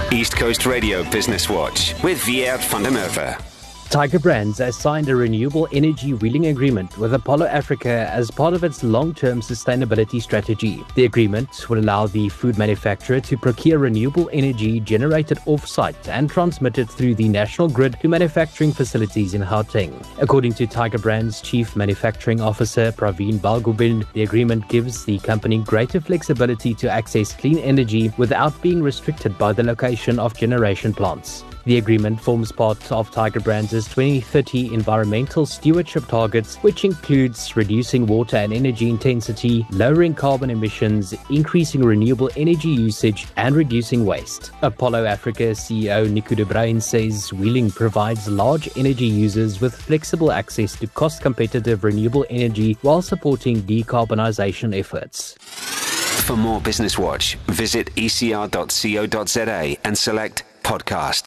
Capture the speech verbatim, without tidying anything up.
East Coast Radio Business Watch with Wiert van der Merwe. Tiger Brands has signed a renewable energy wheeling agreement with Apollo Africa as part of its long-term sustainability strategy. The agreement will allow the food manufacturer to procure renewable energy generated off-site and transmitted through the national grid to manufacturing facilities in Gauteng. According to Tiger Brands Chief Manufacturing Officer Praveen Balgobind, the agreement gives the company greater flexibility to access clean energy without being restricted by the location of generation plants. The agreement forms part of Tiger Brands' twenty thirty environmental stewardship targets, which includes reducing water and energy intensity, lowering carbon emissions, increasing renewable energy usage, and reducing waste. Apollo Africa C E O Nico de Bruin says wheeling provides large energy users with flexible access to cost-competitive renewable energy while supporting decarbonisation efforts. For more Business Watch, visit e c r dot co dot za and select podcast.